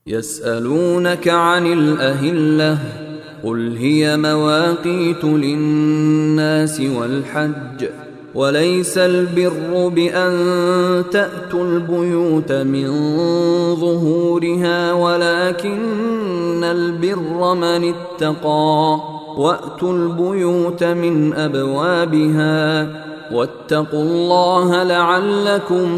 يسألونك عن الأهلة قل هي مواقيت للناس والحج وليس البر بأن تأتوا البيوت من ظهورها ولكن البر من اتقى وأتوا البيوت من أبوابها واتقوا الله لعلكم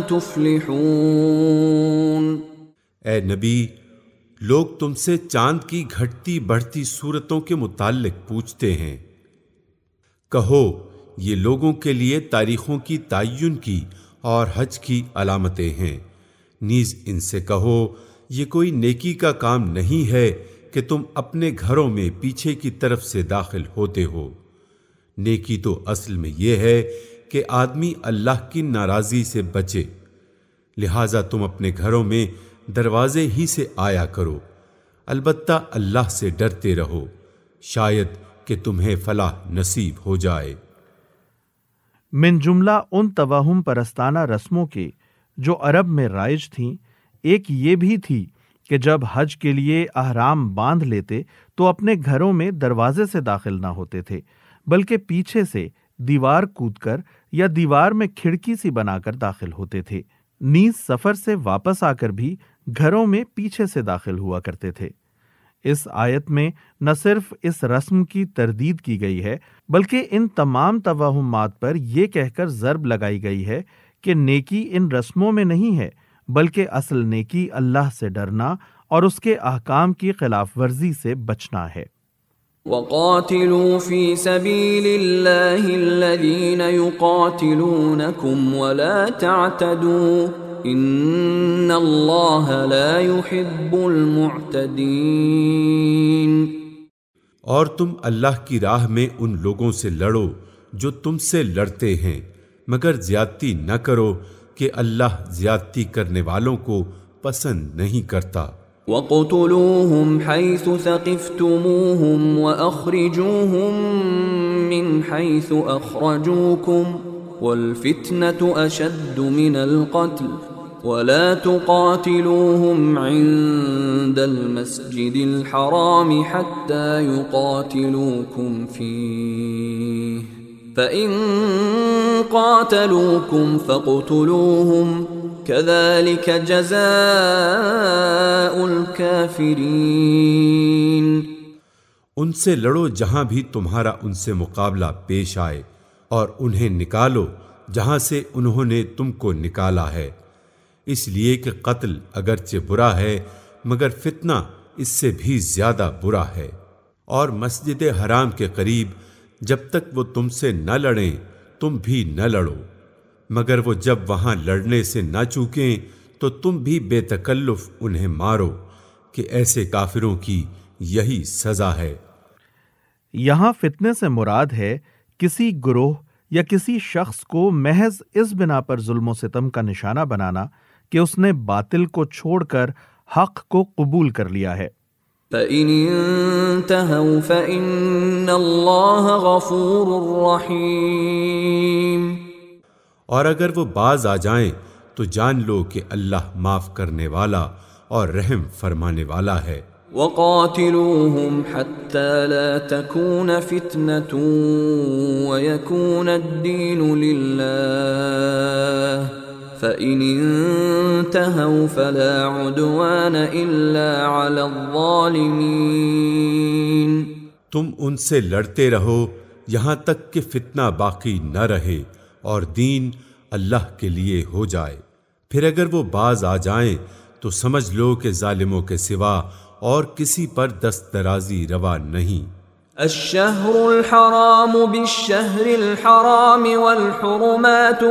تفلحون۔ اے نبی، لوگ تم سے چاند کی گھٹتی بڑھتی صورتوں کے متعلق پوچھتے ہیں۔ کہو یہ لوگوں کے لیے تاریخوں کی تعین کی اور حج کی علامتیں ہیں۔ نیز ان سے کہو یہ کوئی نیکی کا کام نہیں ہے کہ تم اپنے گھروں میں پیچھے کی طرف سے داخل ہوتے ہو۔ نیکی تو اصل میں یہ ہے کہ آدمی اللہ کی ناراضی سے بچے، لہٰذا تم اپنے گھروں میں دروازے ہی سے آیا کرو، البتہ اللہ سے ڈرتے رہو، شاید کہ تمہیں فلاح نصیب ہو جائے۔ من جملہ ان توہم پرستانہ رسموں کے جو عرب میں رائج تھیں، ایک یہ بھی تھی کہ جب حج کے لیے احرام باندھ لیتے تو اپنے گھروں میں دروازے سے داخل نہ ہوتے تھے، بلکہ پیچھے سے دیوار کود کر یا دیوار میں کھڑکی سی بنا کر داخل ہوتے تھے۔ نیز سفر سے واپس آ کر بھی گھروں میں پیچھے سے داخل ہوا کرتے تھے۔ اس آیت میں نہ صرف اس رسم کی تردید کی گئی ہے بلکہ ان تمام توہمات پر یہ کہہ کر ضرب لگائی گئی ہے کہ نیکی ان رسموں میں نہیں ہے، بلکہ اصل نیکی اللہ سے ڈرنا اور اس کے احکام کی خلاف ورزی سے بچنا ہے۔ وَقَاتِلُوا فِي سَبِيلِ اللَّهِ الَّذِينَ يُقَاتِلُونَكُمْ وَلَا تَعْتَدُوا إِنَّ اللَّهَ لَا يُحِبُّ الْمُعْتَدِينَ۔ اور تم اللہ کی راہ میں ان لوگوں سے لڑو جو تم سے لڑتے ہیں، مگر زیادتی نہ کرو کہ اللہ زیادتی کرنے والوں کو پسند نہیں کرتا۔ وَاقْتُلُوهُمْ حَيْثُ ثَقِفْتُمُوهُمْ وَأَخْرِجُوهُمْ مِنْ حَيْثُ أَخْرَجُوكُمْ وَالْفِتْنَةُ أَشَدُّ مِنَ الْقَتْلِ وَلَا تُقَاتِلُوهُمْ عِنْدَ الْمَسْجِدِ الْحَرَامِ حَتَّى يُقَاتِلُوكُمْ فِيهِ فَإِنْ قَاتَلُوكُمْ فَاقْتُلُوهُمْ كَذَلِكَ جَزَاءُ الْكَافِرِينَ۔ ان سے لڑو جہاں بھی تمہارا ان سے مقابلہ پیش آئے، اور انہیں نکالو جہاں سے انہوں نے تم کو نکالا ہے، اس لیے کہ قتل اگرچہ برا ہے مگر فتنہ اس سے بھی زیادہ برا ہے۔ اور مسجد حرام کے قریب جب تک وہ تم سے نہ لڑیں تم بھی نہ لڑو، مگر وہ جب وہاں لڑنے سے نہ چوکیں تو تم بھی بے تکلف انہیں مارو، کہ ایسے کافروں کی یہی سزا ہے۔ یہاں فتنے سے مراد ہے کسی گروہ یا کسی شخص کو محض اس بنا پر ظلم و ستم کا نشانہ بنانا کہ اس نے باطل کو چھوڑ کر حق کو قبول کر لیا ہے۔ فَإِنِ انْتَهَوْا فَإِنَّ اللَّهَ غَفُورٌ رَحِيمٌ۔ اور اگر وہ باز آ جائیں تو جان لو کہ اللہ معاف کرنے والا اور رحم فرمانے والا ہے۔ وَقَاتِلُوهُمْ حَتَّى لَا تَكُونَ فِتْنَةٌ وَيَكُونَ الدِّينُ لِلَّهِ فَإِنِ انْتَهَوْا فَلَا عُدْوَانَ إِلَّا عَلَى الظَّالِمِينَ۔ تم ان سے لڑتے رہو یہاں تک کہ فتنہ باقی نہ رہے اور دین اللہ کے لیے ہو جائے، پھر اگر وہ باز آ جائیں تو سمجھ لو کہ ظالموں کے سوا اور کسی پر دست درازی روا نہیں۔ الشہر الحرام بالشہر الحرام والحرمات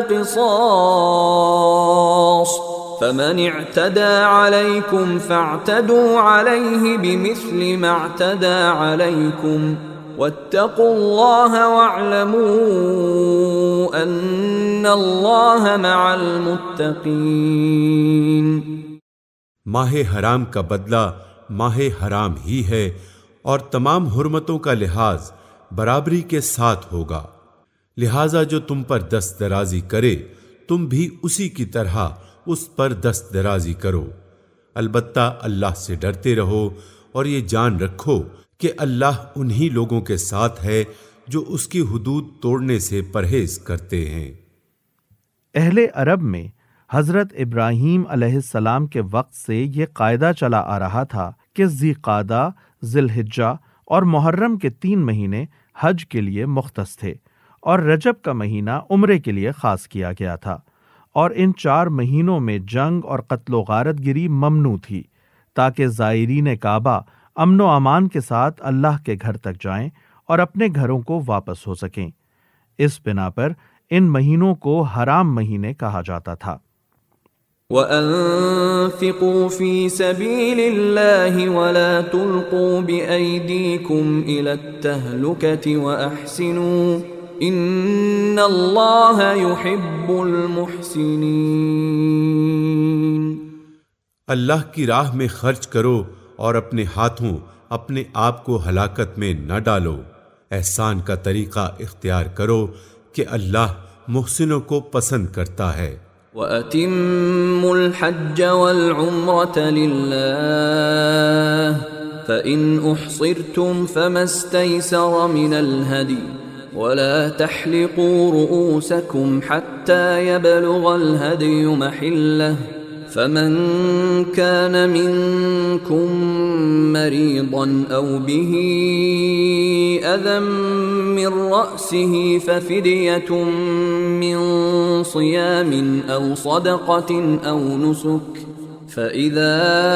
قصاص فمن اعتدى عليكم فاعتدوا عليه بمثل ما اعتدى عليكم واتقوا الله واعلموا ان الله مع المتقين۔ ماہ حرام کا بدلہ ماہ حرام ہی ہے اور تمام حرمتوں کا لحاظ برابری کے ساتھ ہوگا، لہذا جو تم پر دست درازی کرے تم بھی اسی کی طرح اس پر دست درازی کرو، البتہ اللہ سے ڈرتے رہو اور یہ جان رکھو کہ اللہ انہی لوگوں کے ساتھ ہے جو اس کی حدود توڑنے سے پرہیز کرتے ہیں۔ اہل عرب میں حضرت ابراہیم علیہ السلام کے وقت سے یہ قاعدہ چلا آ رہا تھا کہ ذی قعدہ، ذی الحجہ اور محرم کے 3 مہینے حج کے لیے مختص تھے اور رجب کا مہینہ عمرے کے لیے خاص کیا گیا تھا، اور ان 4 مہینوں میں جنگ اور قتل و غارت گری ممنوع تھی تاکہ زائرین کعبہ امن و امان کے ساتھ اللہ کے گھر تک جائیں اور اپنے گھروں کو واپس ہو سکیں۔ اس بنا پر ان مہینوں کو حرام مہینے کہا جاتا تھا۔ وَأَنفِقُوا فِي سَبِيلِ اللَّهِ وَلَا تُلْقُوا بِأَيْدِيكُمْ إِلَى التَّهْلُكَةِ وَأَحْسِنُوا إِنَّ اللَّهَ يُحِبُّ الْمُحْسِنِينَ۔ اللہ کی راہ میں خرچ کرو اور اپنے ہاتھوں اپنے آپ کو ہلاکت میں نہ ڈالو، احسان کا طریقہ اختیار کرو کہ اللہ محسنوں کو پسند کرتا ہے۔ وَأَتِمُّوا الْحَجَّ وَالْعُمْرَةَ لِلَّهِ فَإِنْ أُحْصِرْتُمْ فَمَا اسْتَيْسَرَ مِنَ الْهَدْيِ وَلَا تَحْلِقُوا رُؤُوسَكُمْ حَتَّى يَبْلُغَ الْهَدْيُ مَحِلَّهُ فمن كان منكم مريضا أو به أذى من رأسه ففدية من صيام أو صدقة أو نسك فإذا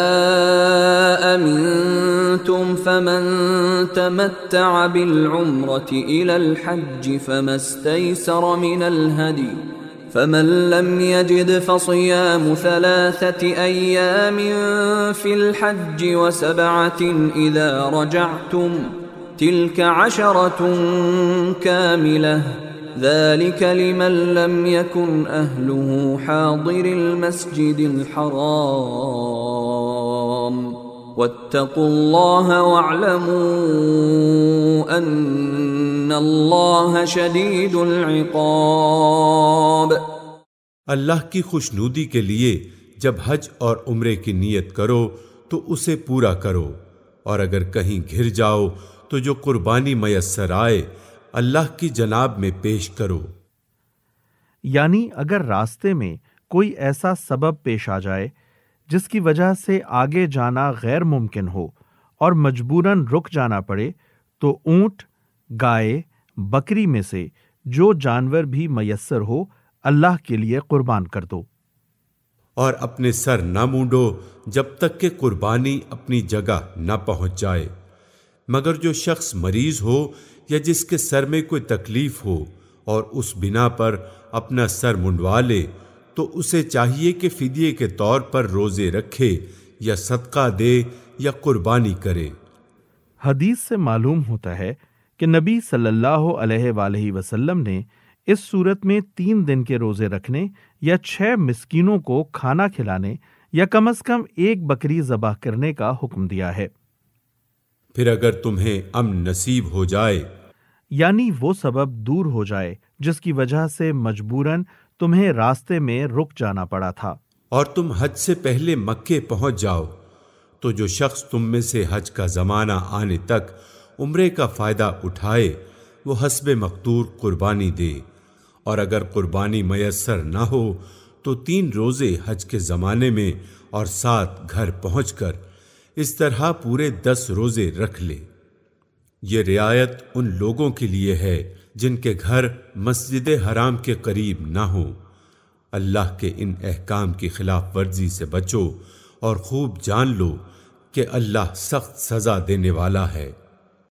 أمنتم فمن تمتع بالعمرة إلى الحج فما استيسر من الهدي فمن لم يجد فصيام 3 أيام في الحج و7 إذا رجعتم تلك 10 كاملة ذلك لمن لم يكن أهله حاضر المسجد الحرام واتقوا الله واعلموا أن الله شديد العقاب۔ اللہ کی خوشنودی کے لیے جب حج اور عمرے کی نیت کرو تو اسے پورا کرو، اور اگر کہیں گھر جاؤ تو جو قربانی میسر آئے اللہ کی جناب میں پیش کرو۔ یعنی اگر راستے میں کوئی ایسا سبب پیش آ جائے جس کی وجہ سے آگے جانا غیر ممکن ہو اور مجبوراً رک جانا پڑے تو اونٹ، گائے، بکری میں سے جو جانور بھی میسر ہو اللہ کے لیے قربان کر دو، اور اپنے سر نہ مونڈو جب تک کہ قربانی اپنی جگہ نہ پہنچ جائے، مگر جو شخص مریض ہو یا جس کے سر میں کوئی تکلیف ہو اور اس بنا پر اپنا سر منڈوا لے تو اسے چاہیے کہ فدیے کے طور پر روزے رکھے یا صدقہ دے یا قربانی کرے۔ حدیث سے معلوم ہوتا ہے کہ نبی صلی اللہ علیہ وآلہ وسلم نے اس صورت میں 3 دن کے روزے رکھنے یا 6 مسکینوں کو کھانا کھلانے یا کم از کم 1 بکری ذبح کرنے کا حکم دیا ہے۔ پھر اگر تمہیں امن نصیب ہو جائے، یعنی وہ سبب دور ہو جائے جس کی وجہ سے مجبوراً تمہیں راستے میں رک جانا پڑا تھا، اور تم حج سے پہلے مکے پہنچ جاؤ، تو جو شخص تم میں سے حج کا زمانہ آنے تک عمرے کا فائدہ اٹھائے وہ حسب مقدور قربانی دے، اور اگر قربانی میسر نہ ہو تو 3 روزے حج کے زمانے میں اور 7 گھر پہنچ کر اس طرح پورے 10 روزے رکھ لے۔ یہ رعایت ان لوگوں کے لیے ہے جن کے گھر مسجد حرام کے قریب نہ ہوں۔ اللہ کے ان احکام کی خلاف ورزی سے بچو اور خوب جان لو کہ اللہ سخت سزا دینے والا ہے۔